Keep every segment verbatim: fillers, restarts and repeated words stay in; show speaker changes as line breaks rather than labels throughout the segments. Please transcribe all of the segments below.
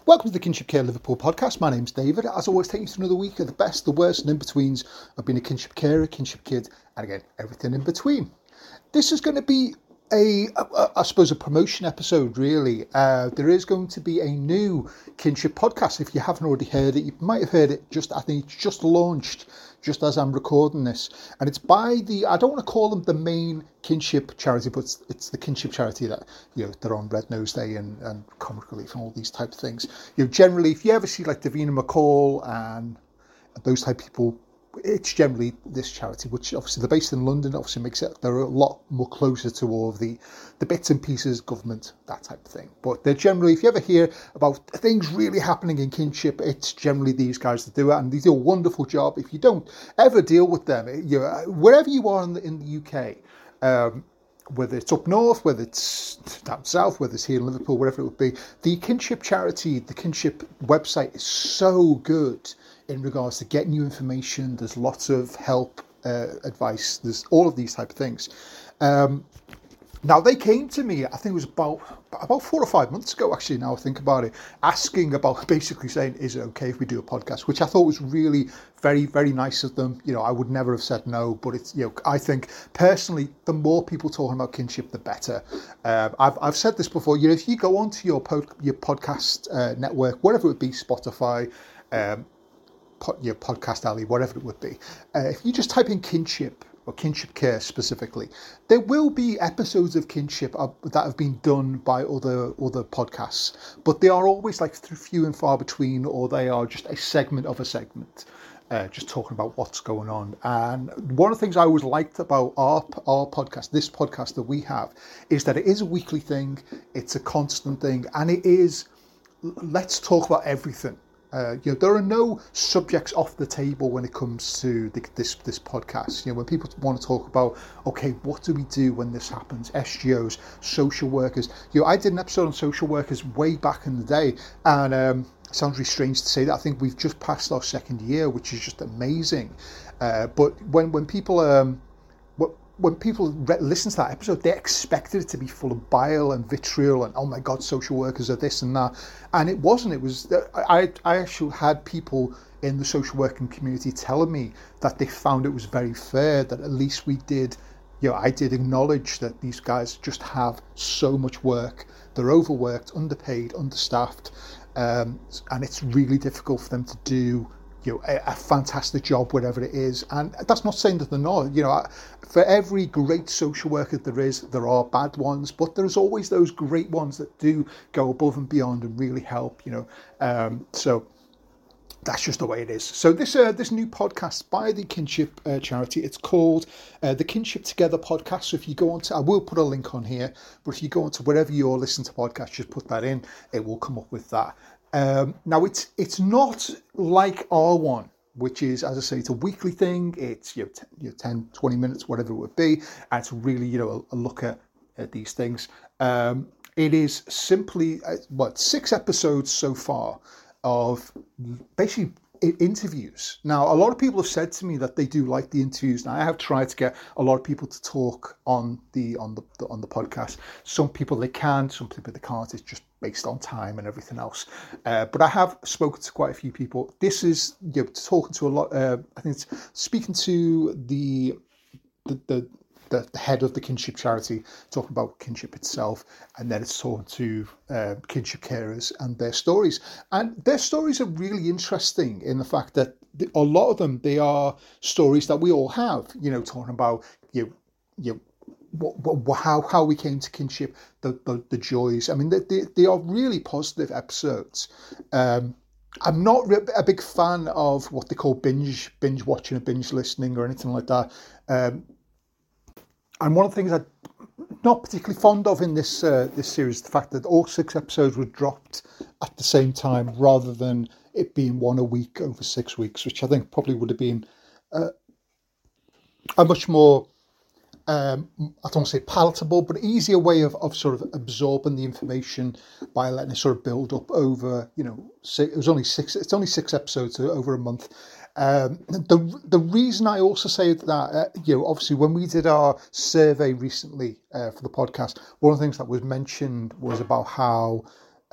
Welcome to the Kinship Care Liverpool podcast. My name's David. As always, taking you through another week of the best, the worst, and in-betweens of being a kinship carer, kinship kid, and again, everything in between. This is going to be a, a I suppose, a promotion episode, really. Uh, there is going to be a new kinship podcast. If you haven't already heard it, you might have heard it just, I think it's just launched just as I'm recording this. And it's by the, I don't want to call them the main kinship charity, but it's, it's the kinship charity that, you know, they're on Red Nose Day and, and Comic Relief and all these type of things. You know, generally, if you ever see like Davina McCall and those type of people, it's generally this charity, which obviously they're based in London, obviously makes it, they're a lot more closer to all of the, the bits and pieces, government, that type of thing. But they're generally, if you ever hear about things really happening in kinship, it's generally these guys that do it, and they do a wonderful job. If you don't ever deal with them, you know, wherever you are in the, in the U K, um, whether it's up north, whether it's down south, whether it's here in Liverpool, wherever it would be, the kinship charity, the kinship website is so good in regards to getting you information. There's lots of help, uh, advice, there's all of these type of things. Um, now they came to me, I think it was about about four or five months ago, actually, now I think about it, asking about, basically saying, is it okay if we do a podcast? Which I thought was really very, very nice of them. You know, I would never have said no, but it's, you know, I think personally, the more people talking about kinship, the better. Uh, I've I've said this before, you know, if you go onto your, pod, your podcast uh, network, whatever it would be, Spotify, um, your podcast alley, whatever it would be, uh, if you just type in kinship or kinship care specifically, there will be episodes of kinship that have been done by other other podcasts, but they are always like few and far between, or they are just a segment of a segment, uh, just talking about what's going on. And one of the things I always liked about our our podcast, this podcast that we have, is that it is a weekly thing, it's a constant thing, and it is, let's talk about everything. Uh, you know, there are no subjects off the table when it comes to the, this this podcast. You know, when people want to talk about, okay, what do we do when this happens? S G Os, social workers. You know, I did an episode on social workers way back in the day, and um, it sounds really strange to say that. I think we've just passed our second year, which is just amazing. Uh, but when when people um, when people re- listen to that episode, they expected it to be full of bile and vitriol and, oh my God, social workers are this and that. And it wasn't. It was, I, I actually had people in the social working community telling me that they found it was very fair, that at least we did, you know, I did acknowledge that these guys just have so much work. They're overworked, underpaid, understaffed, um, and it's really difficult for them to do, you know, a, a fantastic job, whatever it is. And that's not saying that they're not. You know, for every great social worker there is, there are bad ones, but there's always those great ones that do go above and beyond and really help, you know. Um, so that's just the way it is. So this uh, this new podcast by the Kinship uh, charity, it's called uh, the Kinship Together podcast. So if you go on to, I will put a link on here, but if you go on to wherever you're listening to podcasts, just put that in, it will come up with that. Um, now it's it's not like our one, which is, as I say, it's a weekly thing. It's, you know, t- you know ten, twenty minutes, whatever it would be. And it's really, you know, a, a look at, at these things. Um, it is simply, uh, what, six episodes so far of basically interviews. Now, a lot of people have said to me that they do like the interviews. Now, I have tried to get a lot of people to talk on the on the, the on the podcast. Some people they can, some people they can't. It's just based on time and everything else. Uh, but I have spoken to quite a few people. This is, you know, talking to a lot. Uh, I think it's speaking to the the the. The, the head of the kinship charity, talking about kinship itself, and then it's talking to uh, kinship carers and their stories. And their stories are really interesting in the fact that the, a lot of them, they are stories that we all have, you know, talking about, you know, you know, what, what, how how we came to kinship, the, the, the joys. I mean, they, they, they are really positive episodes. Um, I'm not a big fan of what they call binge binge watching or binge listening or anything like that. Um, And one of the things I'm not particularly fond of in this uh, this series, the fact that all six episodes were dropped at the same time rather than it being one a week over six weeks, which I think probably would have been uh, a much more, um, I don't want to say palatable, but easier way of, of sort of absorbing the information by letting it sort of build up over, you know, six, it was only six, it's only six episodes over a month. Um, the the reason I also say that, uh, you know, obviously when we did our survey recently uh, for the podcast, one of the things that was mentioned was about how um,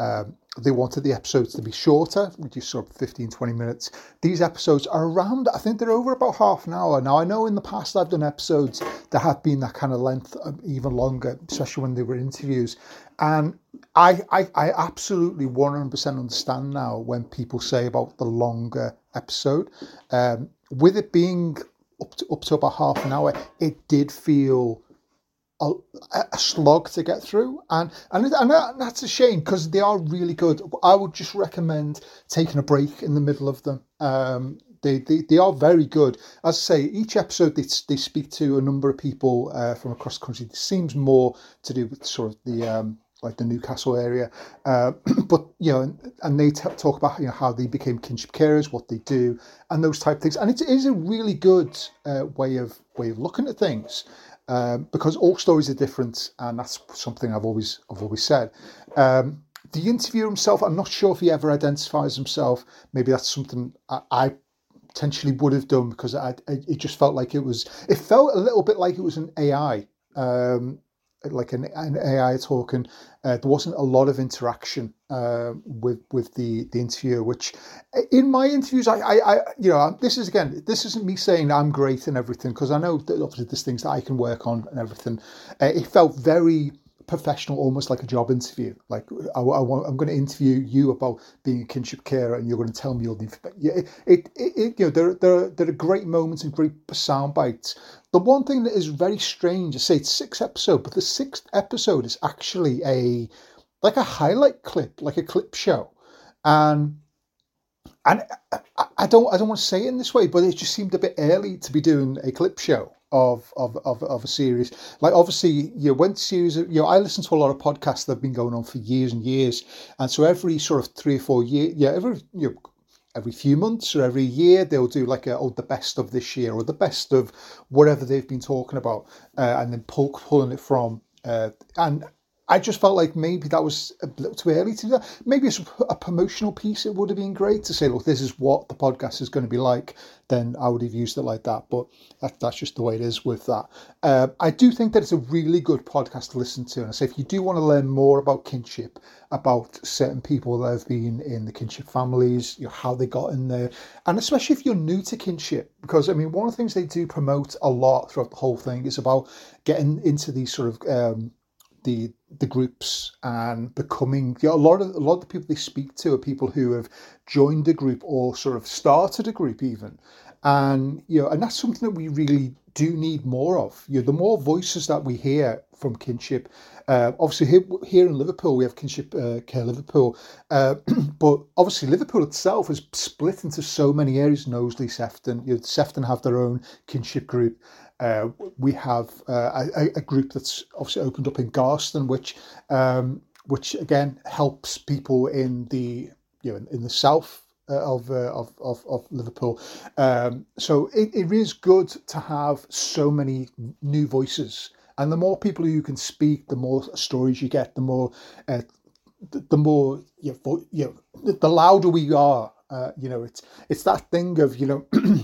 they wanted the episodes to be shorter, reduced sort of fifteen, twenty minutes. These episodes are around, I think they're over about half an hour. Now, I know in the past I've done episodes that have been that kind of length, even longer, especially when they were interviews. And I, I, I absolutely one hundred percent understand now when people say about the longer episode. Um, with it being up to, up to about half an hour, it did feel A, a slog to get through, and and, and that's a shame because they are really good. I would just recommend taking a break in the middle of them. Um, they, they they are very good. As I say, each episode they they speak to a number of people uh, from across the country. It seems more to do with sort of the um, like the Newcastle area, uh, but you know, and, and they t- talk about you know how they became kinship carers, what they do, and those type of things. And it is a really good uh, way of way of looking at things. Um, because all stories are different, and that's something I've always I've always said. Um, the interviewer himself, I'm not sure if he ever identifies himself. Maybe that's something I, I potentially would have done because I, I, it just felt like it was. It felt a little bit like it was an A I, um, like an, an A I talking. Uh, there wasn't a lot of interaction uh, with with the the interviewer, which in my interviews, I, I, I you know, this is again, this isn't me saying I'm great and everything because I know that obviously there's things that I can work on and everything. Uh, it felt very professional, almost like a job interview. Like I, I want, I'm going to interview you about being a kinship carer, and you're going to tell me all the information. Yeah, it, it, it, you know, there, there, there are great moments and great sound bites. The one thing that is very strange, I say it's six episodes, but the sixth episode is actually a like a highlight clip, like a clip show, and and I, I don't I don't want to say it in this way, but it just seemed a bit early to be doing a clip show of of of, of a series. Like obviously, you know, when series, you know, I listen to a lot of podcasts that have been going on for years and years, and so every sort of three or four years, yeah, every you know, every few months or every year they'll do like a oh the best of this year or the best of whatever they've been talking about, uh, and then pull, pulling it from uh, and. I just felt like maybe that was a little too early to do that. Maybe it's a promotional piece. It would have been great to say, look, this is what the podcast is going to be like. Then I would have used it like that. But that, that's just the way it is with that. Uh, I do think that it's a really good podcast to listen to. And I say, if you do want to learn more about kinship, about certain people that have been in the kinship families, you know, how they got in there, and especially if you're new to kinship, because I mean, one of the things they do promote a lot throughout the whole thing is about getting into these sort of um, the the groups and becoming, you know, a lot of a lot of the people they speak to are people who have joined a group or sort of started a group even, and you know, and that's something that we really do need more of. You know, the more voices that we hear from kinship, uh, obviously here, here in Liverpool we have Kinship uh, Care Liverpool, uh, but obviously Liverpool itself is split into so many areas. Knowsley, Sefton, you know, Sefton have their own kinship group. Uh, we have uh, a, a group that's obviously opened up in Garston, which, um, which again helps people in the you know in, in the south uh, of, uh, of of of Liverpool. Um, so it, it is good to have so many new voices, and the more people you can speak, the more stories you get, the more uh, the, the more you know, you know, the louder we are. Uh, you know, it's it's that thing of you know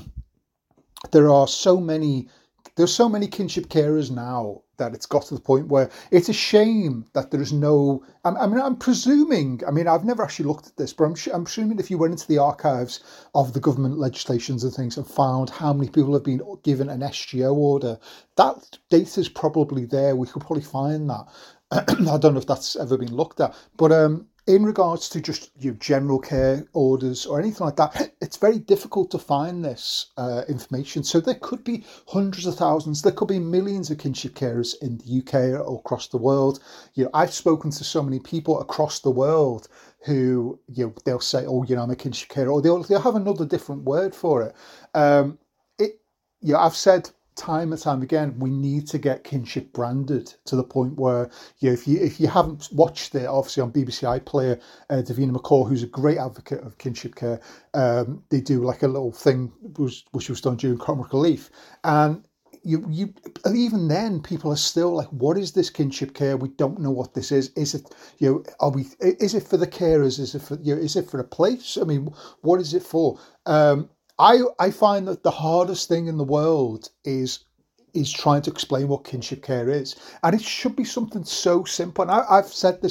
there are so many. There's so many kinship carers now that it's got to the point where it's a shame that there's no. I mean, I'm presuming. I mean, I've never actually looked at this, but I'm, I'm presuming if you went into the archives of the government legislations and things and found how many people have been given an S G O order, that data is probably there. We could probably find that. I don't know if that's ever been looked at, but um. In regards to just you know, general care orders or anything like that, it's very difficult to find this uh, information. So there could be hundreds of thousands, there could be millions of kinship carers in the U K or across the world. You know, I've spoken to so many people across the world who you know they'll say, "Oh, you know, I'm a kinship carer," or they'll they'll have another different word for it. Um, it, you know, I've said. Time and time again, we need to get kinship branded to the point where you know, if you if you haven't watched it, obviously on B B C iPlayer, uh, Davina McCall, who's a great advocate of kinship care, um, they do like a little thing which, which was done during Comic Relief, and you you even then people are still like, what is this kinship care? We don't know what this is. Is it you know are we? Is it for the carers? Is it for you know? Is it for a place? I mean, what is it for? Um, I I find that the hardest thing in the world is is trying to explain what kinship care is, and it should be something so simple. And I, I've said this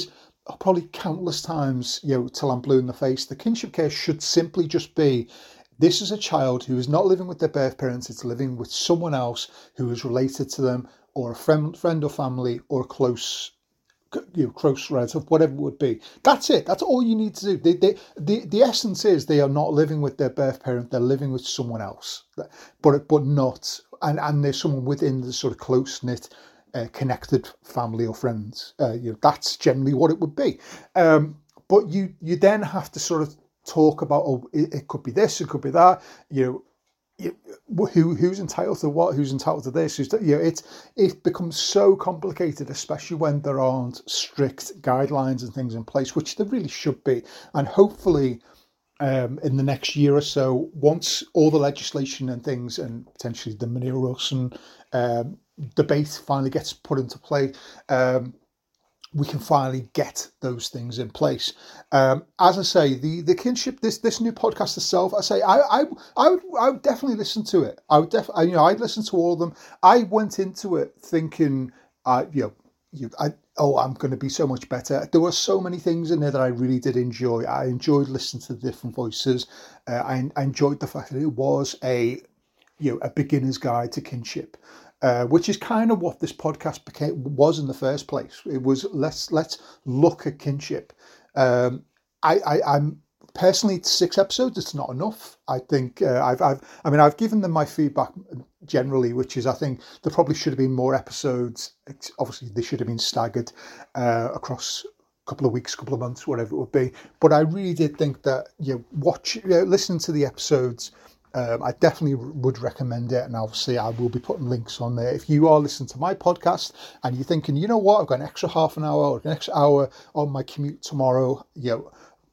probably countless times, you know, till I'm blue in the face, the kinship care should simply just be, this is a child who is not living with their birth parents, it's living with someone else who is related to them, or a friend, friend or family, or a close, you know, close relative, whatever it would be. That's it. That's all you need to do. They, they, the, the essence is they are not living with their birth parent, they're living with someone else, but but not, and, and there's someone within the sort of close-knit, uh, connected family or friends. Uh, you know, that's generally what it would be. Um, but you, you then have to sort of talk about, oh, it, it could be this, it could be that, you know, you, who who's entitled to what, who's entitled to this, who's, you know, it it becomes so complicated, especially when there aren't strict guidelines and things in place, which there really should be. And hopefully, um, in the next year or so, once all the legislation and things, and potentially the Munir Wilson um, debate finally gets put into play, um, we can finally get those things in place. Um, as I say, the the kinship, this this new podcast itself, I say, I I I would I would definitely listen to it. I would definitely, you know, I'd listen to all of them. I went into it thinking, uh, you know, you, I oh, I'm going to be so much better. There were so many things in there that I really did enjoy. I enjoyed listening to the different voices. Uh, I, I enjoyed the fact that it was a, you know, a beginner's guide to kinship. Uh, which is kind of what this podcast became was in the first place. It was let's let's look at kinship. Um, I, I I'm personally six episodes. It's not enough. I think uh, I've I've I mean I've given them my feedback generally, which is I think there probably should have been more episodes. It's, obviously, they should have been staggered uh, across a couple of weeks, couple of months, whatever it would be. But I really did think that you know, watch, you know, listen to the episodes. Um, I definitely would recommend it, and obviously I will be putting links on there. If you are listening to my podcast and you're thinking, you know what, I've got an extra half an hour or an extra hour on my commute tomorrow, you know,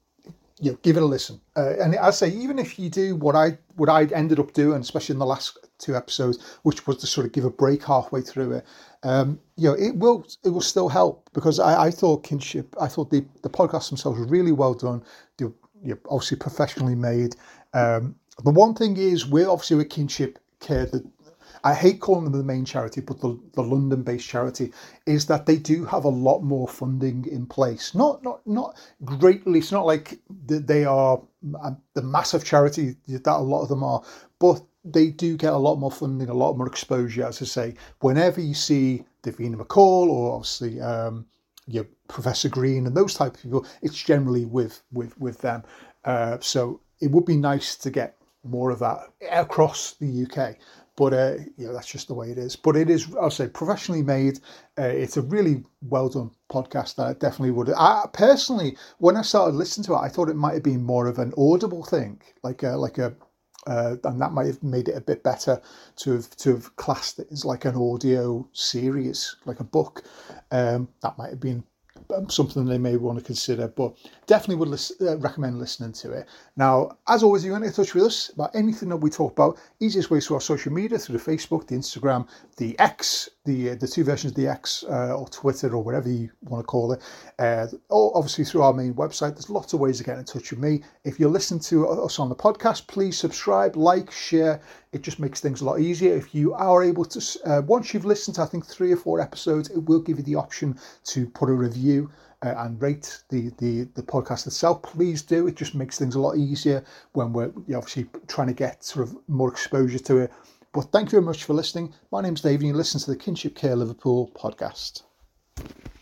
you know, give it a listen. Uh, and I say, even if you do what I what I ended up doing, especially in the last two episodes, which was to sort of give a break halfway through it, um, you know, it will it will still help, because I, I thought kinship, I thought the the podcasts themselves were really well done. They were, you know, obviously professionally made. Um, The one thing is, we're obviously with Kinship Care, that I hate calling them the main charity, but the, the London-based charity, is that they do have a lot more funding in place. Not not not greatly. It's not like they are the massive charity that a lot of them are, but they do get a lot more funding, a lot more exposure. As I say, whenever you see Davina McCall or obviously um, you know, Professor Green and those type of people, it's generally with with with them. Uh, so it would be nice to get more of that across the U K, but uh, you know, that's just the way it is. But it is, I'll say, professionally made. Uh, it's a really well done podcast that I definitely would. I personally, when I started listening to it, I thought it might have been more of an audible thing, like a, like a, uh, and that might have made it a bit better to have to have classed it as like an audio series, like a book. Um, that might have been something they may want to consider, but definitely would listen, uh, recommend listening to it. Now, as always, if you want to get in touch with us about anything that we talk about, easiest way is through our social media, through the Facebook, the Instagram, the X, the uh, the two versions of the X, uh, or Twitter, or whatever you want to call it, uh, or obviously through our main website. There's lots of ways to get in touch with me. If you're listening to us on the podcast, please subscribe, like, share. It just makes things a lot easier. If you are able to, uh, once you've listened to, I think, three or four episodes, it will give you the option to put a review uh, and rate the, the, the podcast itself. Please do. It just makes things a lot easier when we're obviously trying to get sort of more exposure to it. But thank you very much for listening. My name's Dave, and you listen to the Kinship Care Liverpool podcast.